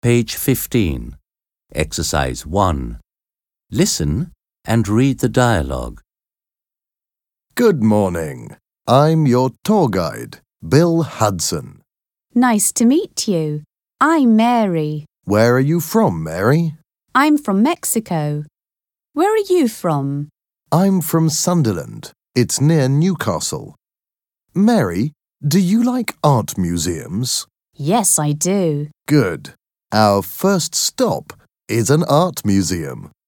Page 15. Exercise 1. Listen and read the dialogue. Good morning. I'm your tour guide, Bill Hudson. Nice to meet you. I'm Mary. Where are you from, Mary? I'm from Mexico. Where are you from? I'm from Sunderland. It's near Newcastle. Mary, do you like art museums? Yes, I do. Good. Our first stop is an art museum.